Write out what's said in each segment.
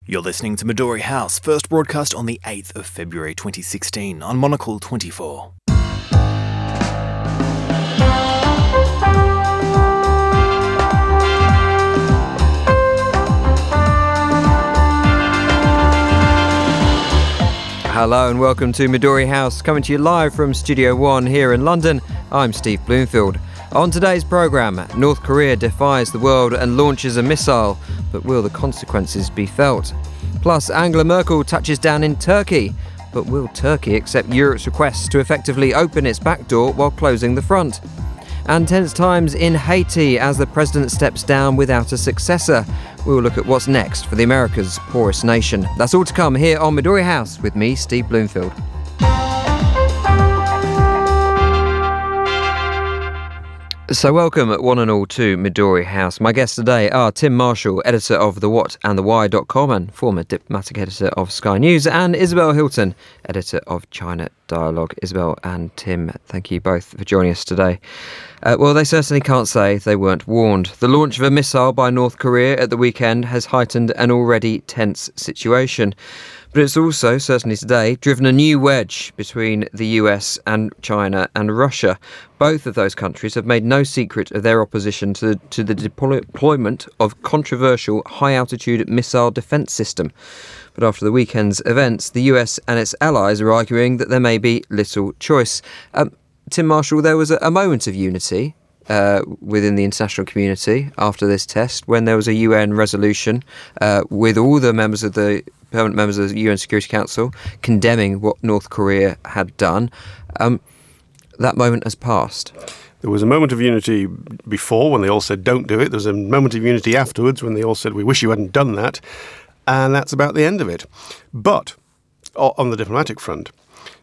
You're listening to Midori House, first broadcast on the 8th of February 2016 on Monocle 24. Hello and welcome to Midori House, coming to you live from Studio One here in London. I'm Steve Bloomfield. On today's programme, North Korea defies the world and launches a missile, but will the consequences be felt? Plus, Angela Merkel touches down in Turkey, but will Turkey accept Europe's requests to effectively open its back door while closing the front? And tense times in Haiti as the president steps down without a successor. We'll look at what's next for the America's poorest nation. That's all to come here on Midori House with me, Steve Bloomfield. So welcome one and all to Midori House. My guests today are Tim Marshall, editor of thewhatandthewhy.com and former diplomatic editor of Sky News, and Isabel Hilton, editor of China Dialogue. Isabel and Tim, thank you both for joining us today. Well, they certainly can't say they weren't warned. The launch of a missile by North Korea at the weekend has heightened an already tense situation. But it's also, certainly today, driven a new wedge between the US and China and Russia. Both of those countries have made no secret of their opposition to the deployment of controversial high-altitude missile defence system. But after the weekend's events, the US and its allies are arguing that there may be little choice. Tim Marshall, there was a moment of unity within the international community after this test when there was a UN resolution with all the permanent members of the UN Security Council condemning what North Korea had done. That moment has passed. There was a moment of unity before when they all said don't do it. There was a moment of unity afterwards when they all said we wish you hadn't done that. And that's about the end of it. But on the diplomatic front,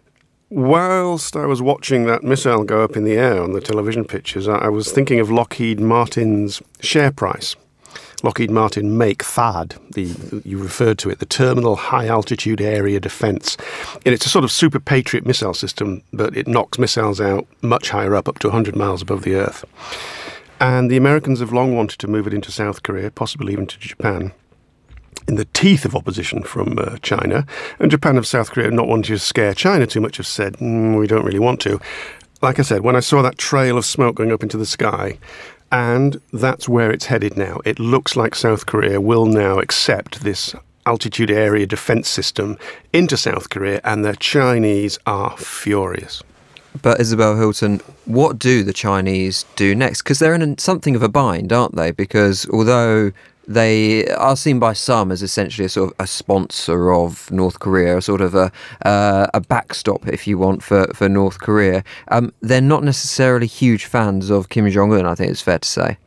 whilst I was watching that missile go up in the air on the television pictures, I was thinking of Lockheed Martin's share price. Lockheed Martin make THAAD, you referred to it, the Terminal High Altitude Area Defence. And it's a sort of Super Patriot missile system, but it knocks missiles out much higher up to 100 miles above the Earth. And the Americans have long wanted to move it into South Korea, possibly even to Japan, in the teeth of opposition from China. And Japan and South Korea, not wanting to scare China too much, have said, we don't really want to. Like I said, when I saw that trail of smoke going up into the sky, and that's where it's headed now. It looks like South Korea will now accept this altitude area defence system into South Korea, and the Chinese are furious. But Isabel Hilton, what do the Chinese do next? Because they're in something of a bind, aren't they? Because although they are seen by some as essentially a sort of a sponsor of North Korea, a sort of a backstop, if you want, for North Korea. They're not necessarily huge fans of Kim Jong-un, I think it's fair to say.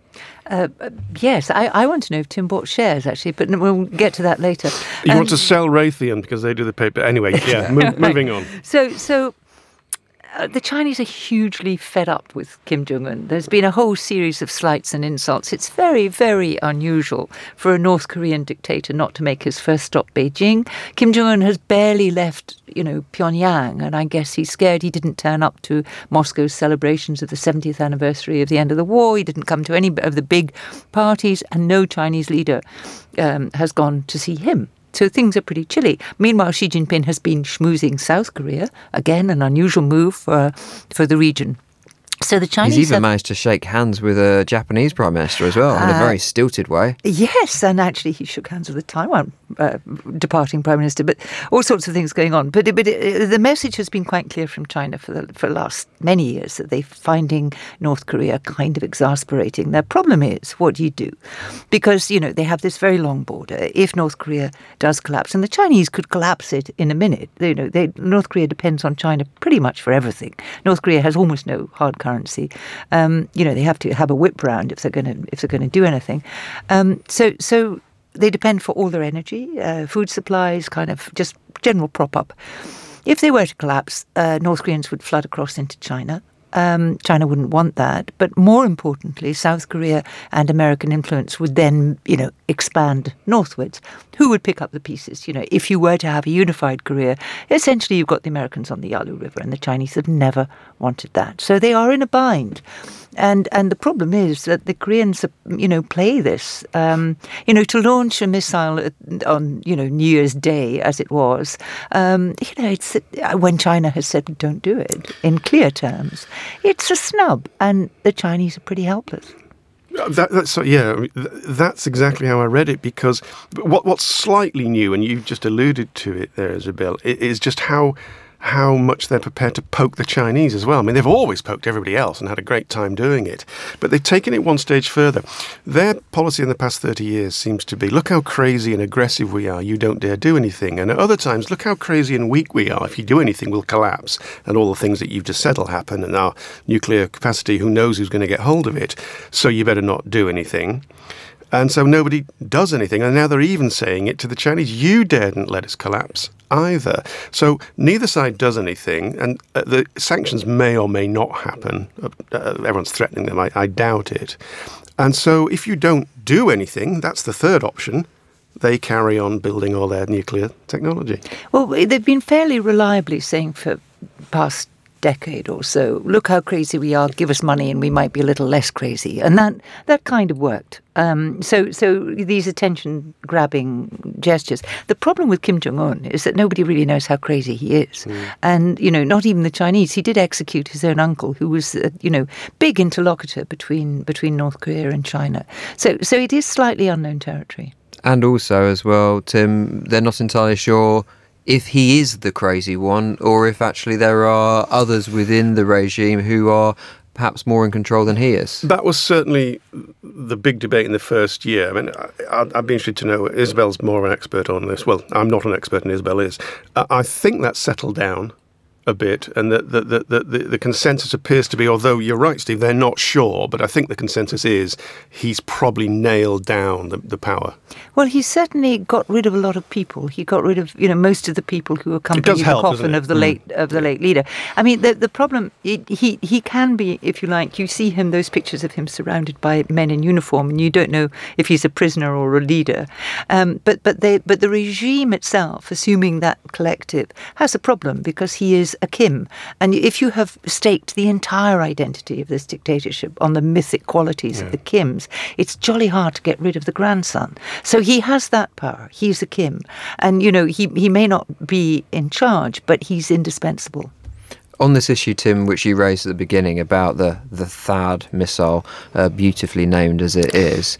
Yes, I want to know if Tim bought shares, actually, but we'll get to that later. You want to sell Raytheon because they do the paper. Anyway, yeah, moving on. So the Chinese are hugely fed up with Kim Jong-un. There's been a whole series of slights and insults. It's very, very unusual for a North Korean dictator not to make his first stop Beijing. Kim Jong-un has barely left, Pyongyang, and I guess he's scared he didn't turn up to Moscow's celebrations of the 70th anniversary of the end of the war. He didn't come to any of the big parties, and no Chinese leader has gone to see him. So things are pretty chilly. Meanwhile, Xi Jinping has been schmoozing South Korea. Again, an unusual move for the region. So the Chinese He's even managed to shake hands with a Japanese Prime Minister as well, in a very stilted way. Yes, and actually he shook hands with the Taiwan departing Prime Minister, but all sorts of things going on. But the message has been quite clear from China for the last many years that they're finding North Korea kind of exasperating. Their problem is, what do you do? Because, they have this very long border. If North Korea does collapse, and the Chinese could collapse it in a minute, North Korea depends on China pretty much for everything. North Korea has almost no hard currency. They have to have a whip round if they're going to do anything. So they depend for all their energy, food supplies, kind of just general prop up. If they were to collapse, North Koreans would flood across into China. China wouldn't want that. But more importantly, South Korea and American influence would then, expand northwards. Who would pick up the pieces? If you were to have a unified Korea, essentially you've got the Americans on the Yalu River, and the Chinese have never wanted that. So they are in a bind. And the problem is that the Koreans, play this. To launch a missile on, New Year's Day, as it was, it's when China has said don't do it in clear terms, it's a snub, and the Chinese are pretty helpless. That's exactly how I read it, because what's slightly new, and you've just alluded to it there, Isabel, is just how much they're prepared to poke the Chinese as well. I mean, they've always poked everybody else and had a great time doing it. But they've taken it one stage further. Their policy in the past 30 years seems to be, look how crazy and aggressive we are, you don't dare do anything. And at other times, look how crazy and weak we are. If you do anything, we'll collapse. And all the things that you've just said will happen. And our nuclear capacity, who knows who's going to get hold of it. So you better not do anything. And so nobody does anything. And now they're even saying it to the Chinese, you daren't let us collapse either. So neither side does anything, and the sanctions may or may not happen. Everyone's threatening them. I doubt it. And so if you don't do anything, that's the third option. They carry on building all their nuclear technology. Well, they've been fairly reliably saying for past decade or so, look how crazy we are, give us money and we might be a little less crazy. And that kind of worked. So these attention-grabbing gestures. The problem with Kim Jong-un is that nobody really knows how crazy he is. And, not even the Chinese. He did execute his own uncle, who was, big interlocutor between North Korea and China. So it is slightly unknown territory. And also, as well, Tim, they're not entirely sure if he is the crazy one, or if actually there are others within the regime who are perhaps more in control than he is. That was certainly the big debate in the first year. I mean, I'd be interested to know, Isabel's more of an expert on this. Well, I'm not an expert, and Isabel is. I think that's settled down a bit, and the consensus appears to be, although you're right, Steve, they're not sure, but I think the consensus is he's probably nailed down the power. Well, he certainly got rid of a lot of people. He got rid of, most of the people who accompanied the coffin of the late leader. I mean, the problem, he can be, if you like, you see him, those pictures of him surrounded by men in uniform, and you don't know if he's a prisoner or a leader. But the regime itself, assuming that collective, has a problem, because he is a Kim. And if you have staked the entire identity of this dictatorship on the mythic qualities of the Kims, it's jolly hard to get rid of the grandson. So he has that power. He's a Kim. And, he may not be in charge, but he's indispensable. On this issue, Tim, which you raised at the beginning about the THAAD missile, beautifully named as it is,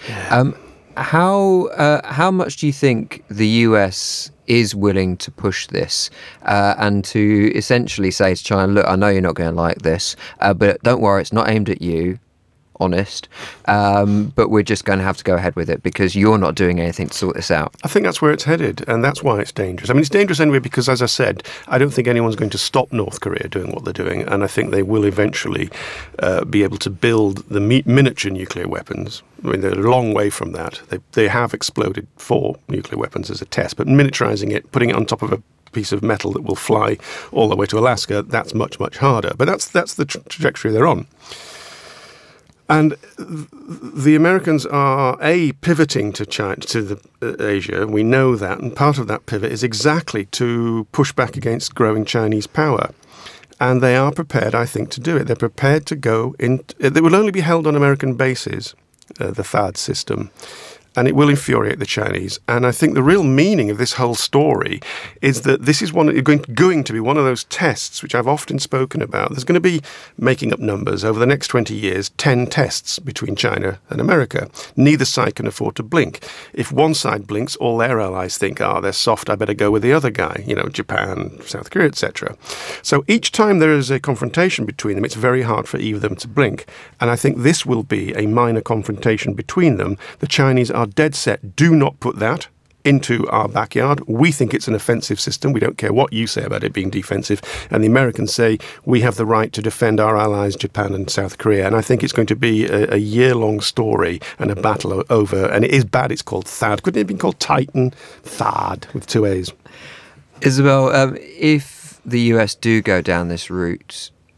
how much do you think the US is willing to push this and to essentially say to China, look, I know you're not going to like this, but don't worry, it's not aimed at you, honest, but we're just going to have to go ahead with it because you're not doing anything to sort this out? I think that's where it's headed, and that's why it's dangerous. I mean, it's dangerous anyway because, as I said, I don't think anyone's going to stop North Korea doing what they're doing, and I think they will eventually be able to build the miniature nuclear weapons. I mean, they're a long way from that. They have exploded 4 nuclear weapons as a test, but miniaturizing it, putting it on top of a piece of metal that will fly all the way to Alaska, that's much, much harder. But that's the trajectory they're on. And the Americans are, pivoting to China, to Asia. We know that. And part of that pivot is exactly to push back against growing Chinese power. And they are prepared, I think, to do it. They're prepared to go in. They will only be held on American bases, the THAAD system. And it will infuriate the Chinese. And I think the real meaning of this whole story is that this is going to be one of those tests, which I've often spoken about. There's going to be, making up numbers, over the next 20 years, 10 tests between China and America. Neither side can afford to blink. If one side blinks, all their allies think, they're soft, I better go with the other guy, Japan, South Korea, etc. So each time there is a confrontation between them, it's very hard for either of them to blink. And I think this will be a minor confrontation between them. The Chinese are dead set, do not put that into our backyard. We think it's an offensive system. We don't care what you say about it being defensive. And the Americans say we have the right to defend our allies, Japan and South Korea. And I think it's going to be a year-long story and a battle over. And it is bad. It's called THAAD. Couldn't it have been called Titan? THAAD with 2 A's. Isabel, if the US do go down this route,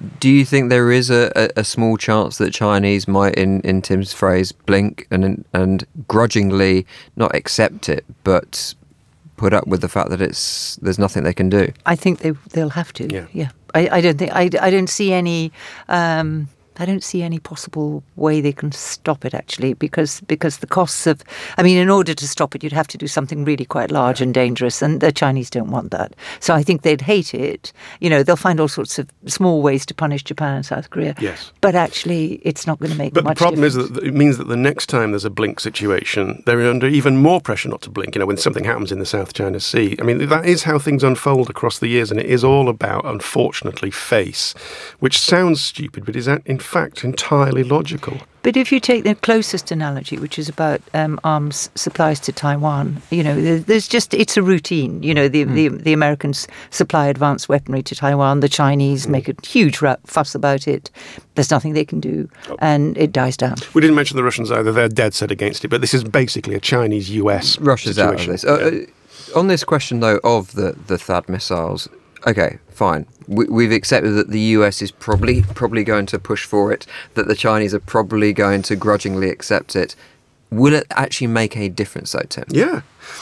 Do you think there is a small chance that Chinese might, in Tim's phrase, blink and grudgingly not accept it, but put up with the fact that there's nothing they can do? I think they'll have to. Yeah. I don't see any. I don't see any possible way they can stop it, actually, because the costs of... I mean, in order to stop it, you'd have to do something really quite large and dangerous, and the Chinese don't want that. So I think they'd hate it. They'll find all sorts of small ways to punish Japan and South Korea. Yes. But actually, it's not going to make much difference. But the problem is that it means that the next time there's a blink situation, they're under even more pressure not to blink, when something happens in the South China Sea. I mean, that is how things unfold across the years, and it is all about, unfortunately, face, which sounds stupid, but is in fact entirely logical. But if you take the closest analogy, which is about arms supplies to Taiwan, there's just, it's a routine. The Americans supply advanced weaponry to Taiwan. The Chinese make a huge fuss about it. There's nothing they can do, and it dies down. We didn't mention the Russians either. They're dead set against it, but this is basically a Chinese-US Russia's situation. Out of this. On this question, though, of the THAAD missiles, okay, fine. We've accepted that the US is probably going to push for it, that the Chinese are probably going to grudgingly accept it. Will it actually make a difference, though, Tim? Yeah.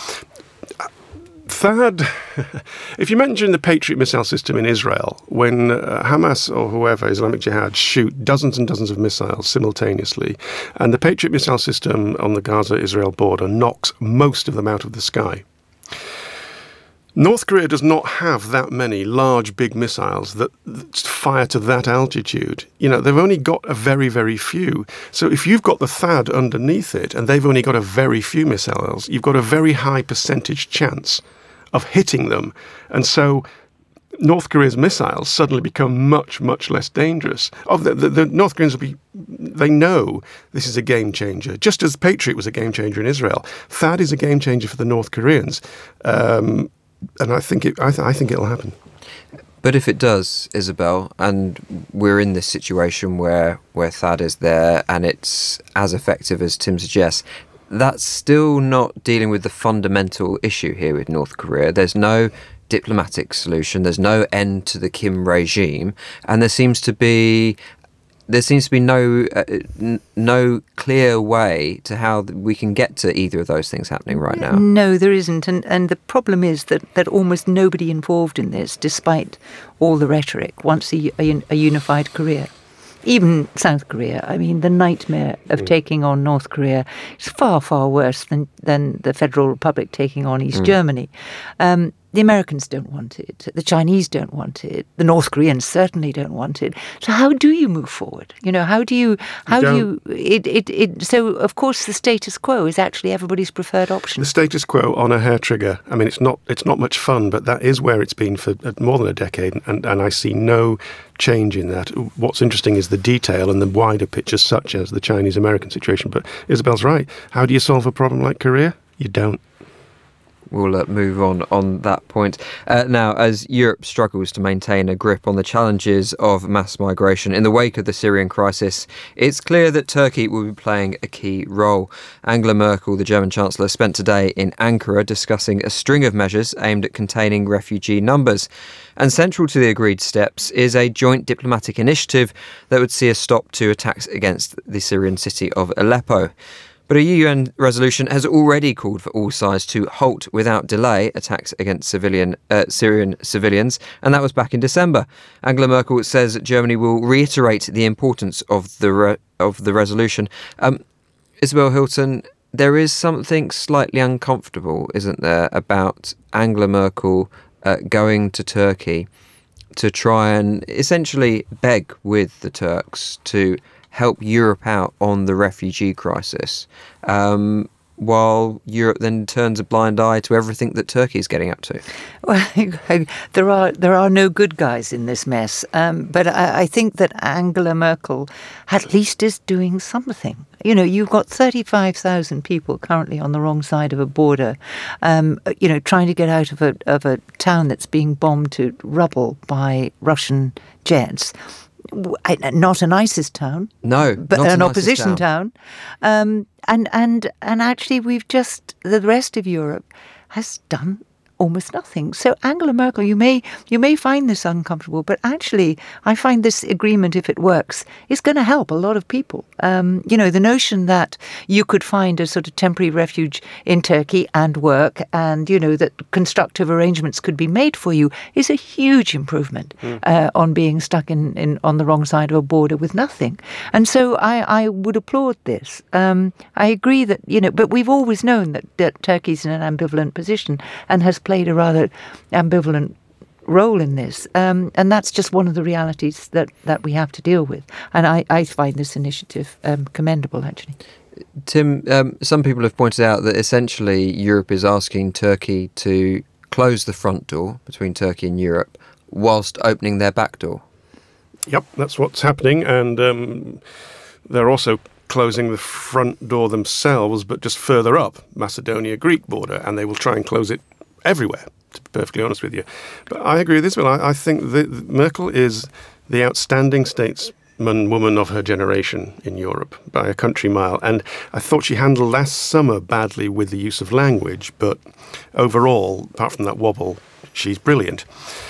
THAAD, if you mention the Patriot missile system in Israel, when Hamas or whoever, Islamic Jihad, shoot dozens and dozens of missiles simultaneously, and the Patriot missile system on the Gaza-Israel border knocks most of them out of the sky. North Korea does not have that many large, big missiles that fire to that altitude. They've only got a very, very few. So if you've got the THAAD underneath it and they've only got a very few missiles, you've got a very high percentage chance of hitting them. And so North Korea's missiles suddenly become much, much less dangerous. The North Koreans they know this is a game changer. Just as Patriot was a game changer in Israel, THAAD is a game changer for the North Koreans. And I think it'll happen. But if it does, Isabel, and we're in this situation where THAAD is there and it's as effective as Tim suggests, that's still not dealing with the fundamental issue here with North Korea. There's no diplomatic solution. There's no end to the Kim regime, and there seems to be no clear way to how we can get to either of those things happening right now. No, there isn't. And the problem is that almost nobody involved in this, despite all the rhetoric, wants a unified Korea. Even South Korea. I mean, the nightmare of taking on North Korea is far, far worse than the Federal Republic taking on East Germany. The Americans don't want it. The Chinese don't want it. The North Koreans certainly don't want it. So how do you move forward? So of course the status quo is actually everybody's preferred option. The status quo on a hair trigger. I mean, it's not much fun, but that is where it's been for more than a decade, and I see no change in that. What's interesting is the detail and the wider picture, such as the Chinese-American situation. But Isabel's right. How do you solve a problem like Korea? You don't. We'll move on that point. Now, as Europe struggles to maintain a grip on the challenges of mass migration in the wake of the Syrian crisis, it's clear that Turkey will be playing a key role. Angela Merkel, the German Chancellor, spent today in Ankara discussing a string of measures aimed at containing refugee numbers. And central to the agreed steps is a joint diplomatic initiative that would see a stop to attacks against the Syrian city of Aleppo. But a UN resolution has already called for all sides to halt without delay attacks against Syrian civilians, and that was back in December. Angela Merkel says that Germany will reiterate the importance of the resolution. Isabel Hilton, there is something slightly uncomfortable, isn't there, about Angela Merkel going to Turkey to try and essentially beg with the Turks to help Europe out on the refugee crisis, while Europe then turns a blind eye to everything that Turkey is getting up to. Well, there are no good guys in this mess, but I think that Angela Merkel at least is doing something. You've got 35,000 people currently on the wrong side of a border, trying to get out of a town that's being bombed to rubble by Russian jets. Not an ISIS town, no, but an opposition town, and actually the rest of Europe has done almost nothing. So Angela Merkel, you may find this uncomfortable, but actually I find this agreement, if it works, is going to help a lot of people. The notion that you could find a sort of temporary refuge in Turkey and work, and that constructive arrangements could be made for you, is a huge improvement on being stuck in on the wrong side of a border with nothing. And so I would applaud this. I agree that but we've always known that Turkey's in an ambivalent position and has played a rather ambivalent role in this, and that's just one of the realities that we have to deal with. And I find this initiative commendable, actually. Tim, some people have pointed out that essentially Europe is asking Turkey to close the front door between Turkey and Europe whilst opening their back door. Yep, that's what's happening, and they're also closing the front door themselves, but just further up, Macedonia-Greek border, and they will try and close it everywhere, to be perfectly honest with you. But I agree with Isabel. I think that Merkel is the outstanding statesman woman of her generation in Europe by a country mile, and I thought she handled last summer badly with the use of language, but overall, apart from that wobble, she's brilliant.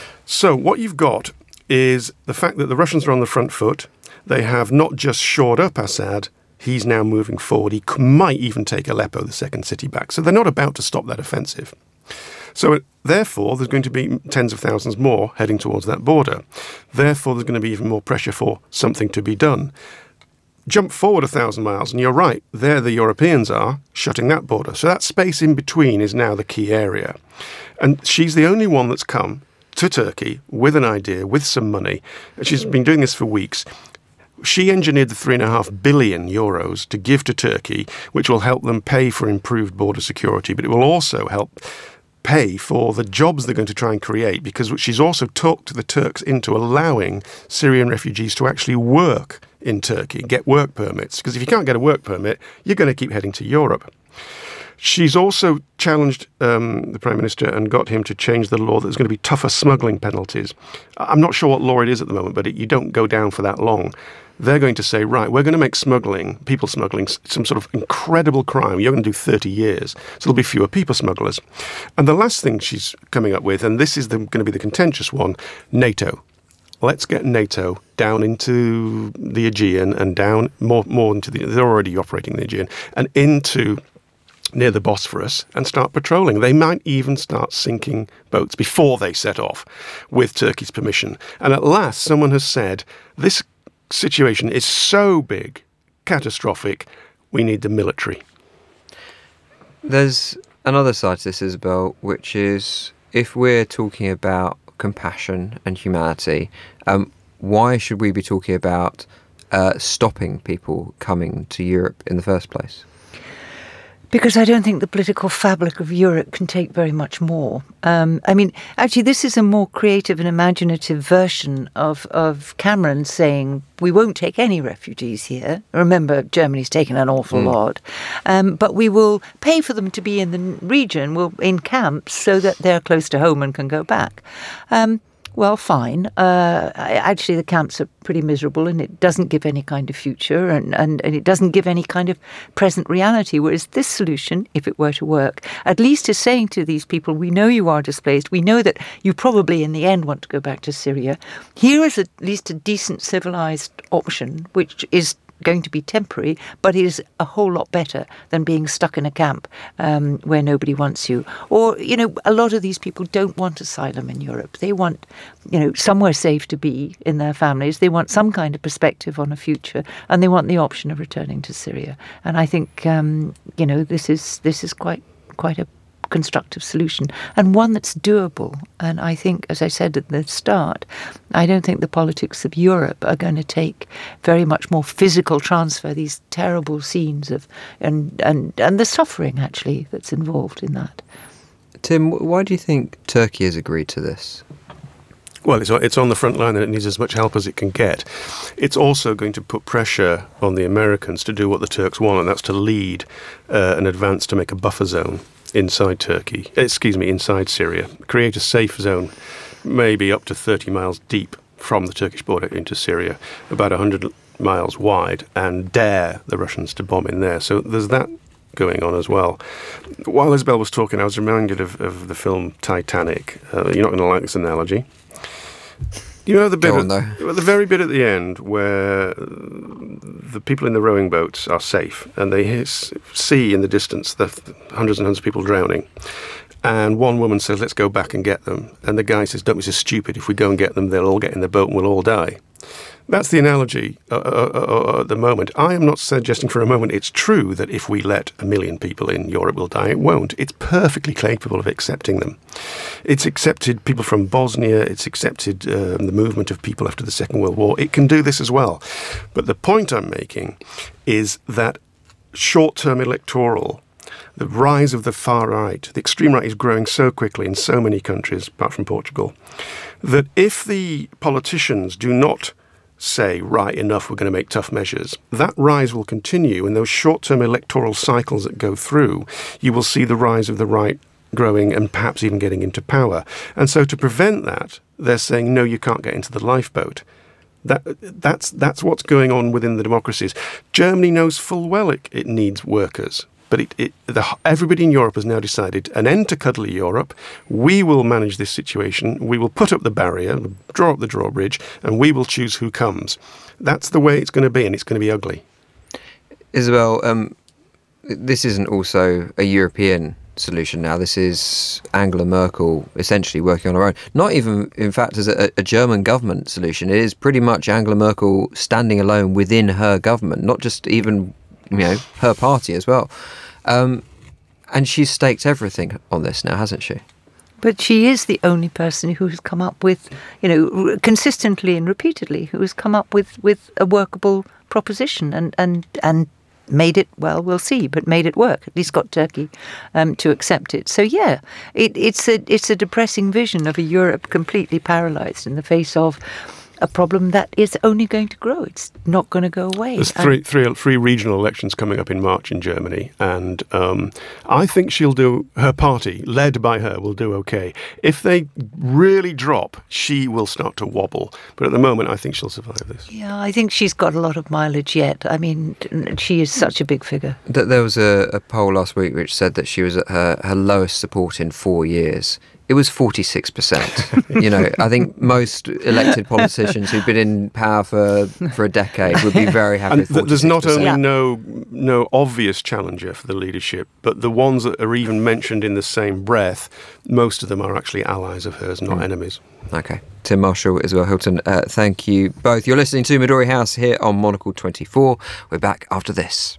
So what you've got is the fact that the Russians are on the front foot. They have not just shored up Assad, he's now moving forward. He might even take Aleppo, the second city, back. So they're not about to stop that offensive. So therefore, there's going to be tens of thousands more heading towards that border. Therefore, there's going to be even more pressure for something to be done. Jump forward 1,000 miles, and you're right, there the Europeans are shutting that border. So that space in between is now the key area. And she's the only one that's come to Turkey with an idea, with some money. She's been doing this for weeks. She engineered the 3.5 billion euros to give to Turkey, which will help them pay for improved border security, but it will also help pay for the jobs they're going to try and create, because she's also talked the Turks into allowing Syrian refugees to actually work in Turkey, get work permits, because if you can't get a work permit, you're going to keep heading to Europe. She's also challenged the Prime Minister and got him to change the law that there's going to be tougher smuggling penalties. I'm not sure what law it is at the moment, but you don't go down for that long. They're going to say, right, we're going to make people smuggling, some sort of incredible crime. You're going to do 30 years. So there'll be fewer people smugglers. And the last thing she's coming up with, and this is going to be the contentious one, NATO. Let's get NATO down into the Aegean and down more into they're already operating in the Aegean, and into near the Bosphorus and start patrolling. They might even start sinking boats before they set off with Turkey's permission. And at last, someone has said, this situation is so big, catastrophic, we need the military. There's another side to this, Isabel, which is if we're talking about compassion and humanity, why should we be talking about stopping people coming to Europe in the first place? Because I don't think the political fabric of Europe can take very much more. Actually, this is a more creative and imaginative version of Cameron saying, we won't take any refugees here. Remember, Germany's taken an awful lot. But we will pay for them to be in the region, in camps, so that they're close to home and can go back. Well, fine. Actually, the camps are pretty miserable, and it doesn't give any kind of future, and it doesn't give any kind of present reality. Whereas this solution, if it were to work, at least is saying to these people, we know you are displaced. We know that you probably in the end want to go back to Syria. Here is at least a decent civilized option, which is going to be temporary, but is a whole lot better than being stuck in a camp where nobody wants you. Or, a lot of these people don't want asylum in Europe. They want, somewhere safe to be in their families. They want some kind of perspective on a future, and they want the option of returning to Syria. And I think, this is quite a constructive solution, and one that's doable. And I think, as I said at the start, I don't think the politics of Europe are going to take very much more physical transfer, these terrible scenes of and the suffering actually that's involved in that. Tim, why do you think Turkey has agreed to this? Well, it's on the front line and it needs as much help as it can get. It's also going to put pressure on the Americans to do what the Turks want, and that's to lead an advance to make a buffer zone inside Syria, create a safe zone, maybe up to 30 miles deep from the Turkish border into Syria, about 100 miles wide, and dare the Russians to bomb in there. So there's that going on as well. While Isabel was talking, I was reminded of the film Titanic. You're not going to like this analogy. You know the bit the very bit at the end where the people in the rowing boats are safe and they see in the distance the hundreds and hundreds of people drowning. And one woman says, let's go back and get them. And the guy says, don't be so stupid. If we go and get them, they'll all get in the boat and we'll all die. That's the analogy at the moment. I am not suggesting for a moment it's true that if we let 1 million people in, Europe will die. It won't. It's perfectly capable of accepting them. It's accepted people from Bosnia. It's accepted the movement of people after the Second World War. It can do this as well. But the point I'm making is that short-term electoral, the rise of the far right, the extreme right is growing so quickly in so many countries, apart from Portugal, that if the politicians do not say, right, enough, we're going to make tough measures, that rise will continue. And those short-term electoral cycles that go through, you will see the rise of the right growing and perhaps even getting into power. And so to prevent that, they're saying, no, you can't get into the lifeboat. That's what's going on within the democracies. Germany knows full well it needs workers. But everybody in Europe has now decided an end to cuddly Europe. We will manage this situation. We will put up the barrier, draw up the drawbridge, and we will choose who comes. That's the way it's going to be, and it's going to be ugly. Isabel, this isn't also a European solution now. This is Angela Merkel essentially working on her own. Not even, in fact, as a German government solution. It is pretty much Angela Merkel standing alone within her government, not just even, her party as well. And she's staked everything on this now, hasn't she? But she is the only person who has come up with, consistently and repeatedly, who has come up with a workable proposition and made it, well, we'll see, but made it work. At least got Turkey to accept it. So yeah, it's a depressing vision of a Europe completely paralysed in the face of a problem that is only going to grow. It's not going to go away. There's three regional elections coming up in March in Germany, and I think her party, led by her, will do okay. If they really drop, she will start to wobble. But at the moment, I think she'll survive this. Yeah, I think she's got a lot of mileage yet. I mean, she is such a big figure. There was a poll last week which said that she was at her lowest support in 4 years. It was 46%. I think most elected politicians who've been in power for a decade would be very happy with 46%. There's not only no obvious challenger for the leadership, but the ones that are even mentioned in the same breath, most of them are actually allies of hers, not enemies. Okay. Tim Marshall, Isabel Hilton, thank you both. You're listening to Midori House here on Monocle 24. We're back after this.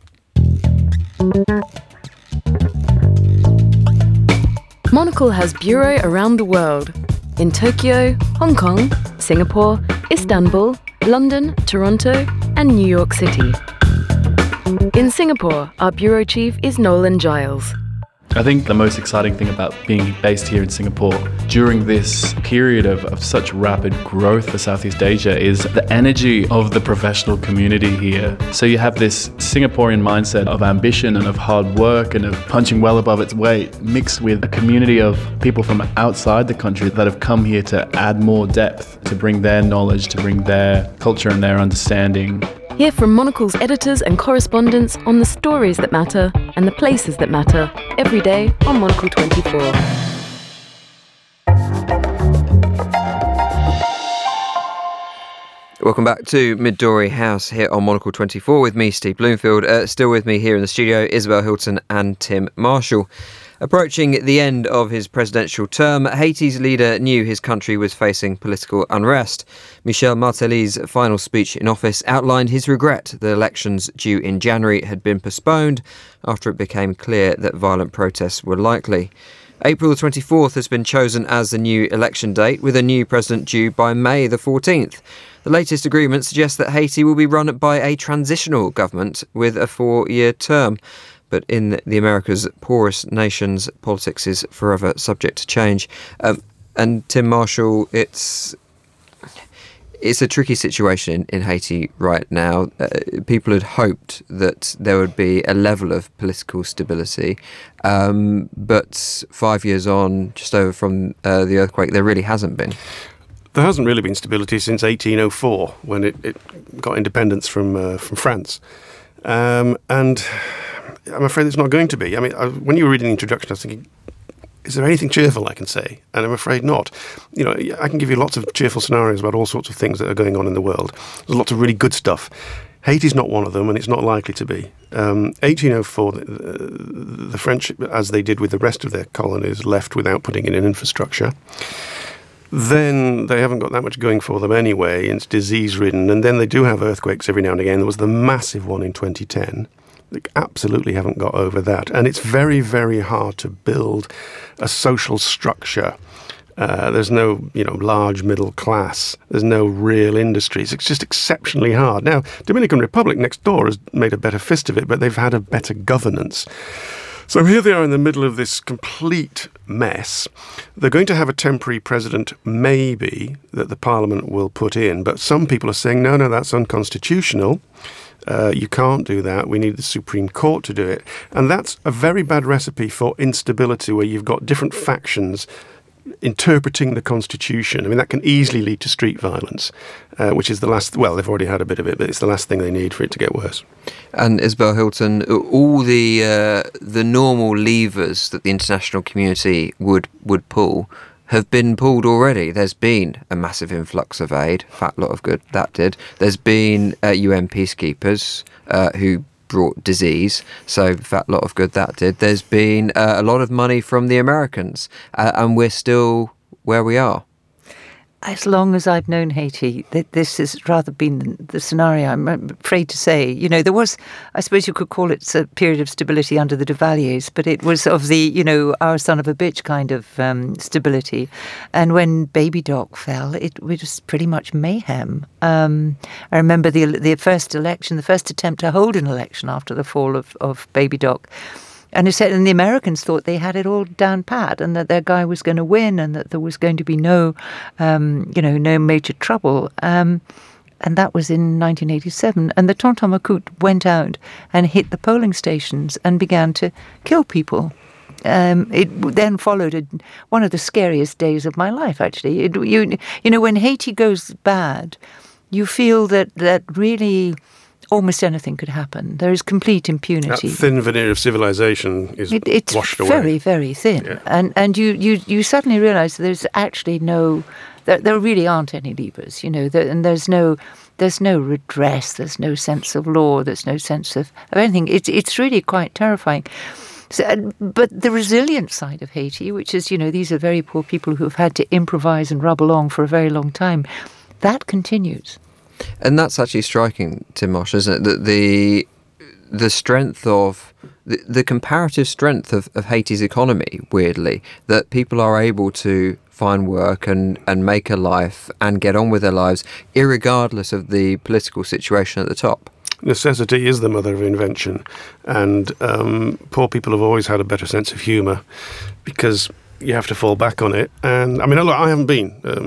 Monocle has bureau around the world. In Tokyo, Hong Kong, Singapore, Istanbul, London, Toronto, and New York City. In Singapore, our bureau chief is Nolan Giles. I think the most exciting thing about being based here in Singapore during this period of such rapid growth for Southeast Asia is the energy of the professional community here. So you have this Singaporean mindset of ambition and of hard work and of punching well above its weight, mixed with a community of people from outside the country that have come here to add more depth, to bring their knowledge, to bring their culture and their understanding. Hear from Monocle's editors and correspondents on the stories that matter and the places that matter every day on Monocle 24. Welcome back to Midori House here on Monocle 24 with me, Steve Bloomfield. Still with me here in the studio, Isabel Hilton and Tim Marshall. Approaching the end of his presidential term, Haiti's leader knew his country was facing political unrest. Michel Martelly's final speech in office outlined his regret that elections due in January had been postponed after it became clear that violent protests were likely. April the 24th has been chosen as the new election date, with a new president due by May the 14th. The latest agreement suggests that Haiti will be run by a transitional government with a 4-year term. But in the America's poorest nations, politics is forever subject to change. And Tim Marshall, it's a tricky situation in Haiti right now. People had hoped that there would be a level of political stability. But 5 years on, just over from the earthquake, there really hasn't been. There hasn't really been stability since 1804, when it got independence from France. And I'm afraid it's not going to be. I mean, when you were reading the introduction, I was thinking, is there anything cheerful I can say? And I'm afraid not. You know, I can give you lots of cheerful scenarios about all sorts of things that are going on in the world. There's lots of really good stuff. Haiti's not one of them, and it's not likely to be. 1804, the French, as they did with the rest of their colonies, left without putting in an infrastructure. Then they haven't got that much going for them anyway. It's disease-ridden, and then they do have earthquakes every now and again. There was the massive one in 2010. They absolutely haven't got over that. And it's very, very hard to build a social structure. There's no, large middle class. There's no real industries. It's just exceptionally hard. Now, Dominican Republic next door has made a better fist of it, but they've had a better governance. So here they are in the middle of this complete mess. They're going to have a temporary president, maybe, that the parliament will put in. But some people are saying, no, that's unconstitutional. You can't do that. We need the Supreme Court to do it. And that's a very bad recipe for instability, where you've got different factions interpreting the Constitution. I mean, that can easily lead to street violence, which is the last... Well, they've already had a bit of it, but it's the last thing they need for it to get worse. And Isabel Hilton, all the normal levers that the international community would pull have been pulled already. There's been a massive influx of aid, fat lot of good, that did. There's been UN peacekeepers who brought disease, so fat lot of good, that did. There's been a lot of money from the Americans, and we're still where we are. As long as I've known Haiti, this has rather been the scenario, I'm afraid to say. There was, I suppose you could call it a period of stability under the Duvaliers, but it was of the, our son of a bitch kind of stability. And when Baby Doc fell, it was pretty much mayhem. I remember the first election, the first attempt to hold an election after the fall of Baby Doc. And the Americans thought they had it all down pat, and that their guy was going to win, and that there was going to be no major trouble. And that was in 1987. And the Tonton Macoute went out and hit the polling stations and began to kill people. It then followed one of the scariest days of my life, actually. When Haiti goes bad, you feel that really... almost anything could happen. There is complete impunity. That thin veneer of civilization is washed away. It's very, very thin. Yeah. And you suddenly realise there's actually there really aren't any levers, and there's no redress, there's no sense of law, there's no sense of anything. It's really quite terrifying. So, but the resilient side of Haiti, which is, these are very poor people who have had to improvise and rub along for a very long time, that continues. And that's actually striking, Tim Marsh, isn't it? That the strength of the comparative strength of Haiti's economy, weirdly, that people are able to find work and make a life and get on with their lives, irregardless of the political situation at the top. Necessity is the mother of invention, and poor people have always had a better sense of humour because you have to fall back on it. And I mean, look, I haven't been.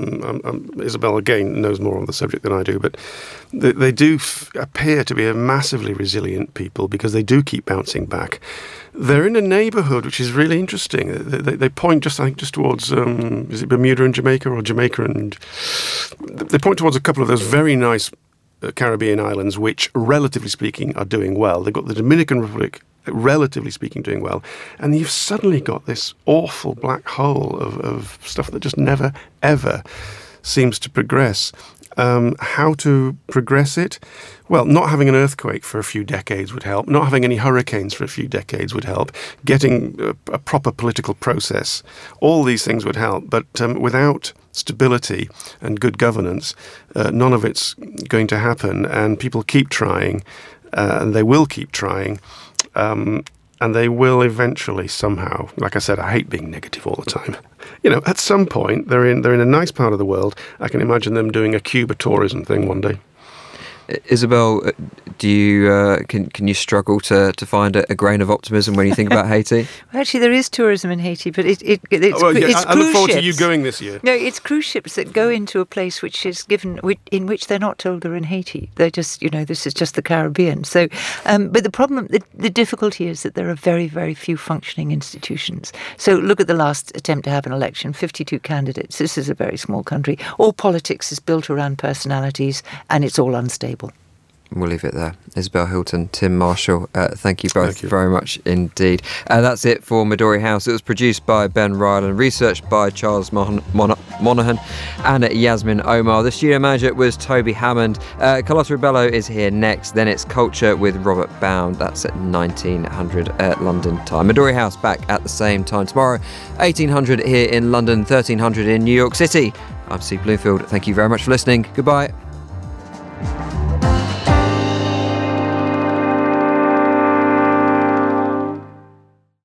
Isabel, again, knows more on the subject than I do, but they do appear to be a massively resilient people because they do keep bouncing back. They're in a neighbourhood which is really interesting. They point just towards, is it Bermuda and Jamaica, or Jamaica and... They point towards a couple of those very nice Caribbean islands which, relatively speaking, are doing well. They've got the Dominican Republic, relatively speaking, doing well. And you've suddenly got this awful black hole of stuff that just never, ever seems to progress. How to progress it? Well, not having an earthquake for a few decades would help. Not having any hurricanes for a few decades would help. Getting a proper political process. All these things would help. But without stability and good governance, none of it's going to happen. And people keep trying, and they will keep trying. And they will eventually somehow, like I said, I hate being negative all the time. At some point, they're in a nice part of the world. I can imagine them doing a Cuba tourism thing one day. Isabel, do you can you struggle to find a grain of optimism when you think about Haiti? Well, actually, there is tourism in Haiti, but it's I look forward to you going this year. No, it's cruise ships that go into a place which is in which they're not told they're in Haiti. They're just, this is just the Caribbean. So, but the problem, the difficulty is that there are very, very few functioning institutions. So look at the last attempt to have an election, 52 candidates. This is a very small country. All politics is built around personalities, and it's all unstable. We'll leave it there. Isabel Hilton, Tim Marshall, thank you both very much indeed. That's it for Midori House. It was produced by Ben Ryland, researched by Charles Monaghan and Yasmin Omar. The studio manager was Toby Hammond. Carlotta Ribello is here next. Then it's Culture with Robert Bound. That's at 1900 at London time. Midori House back at the same time tomorrow, 1800 here in London, 1300 in New York City. I'm Steve Bloomfield. Thank you very much for listening. Goodbye.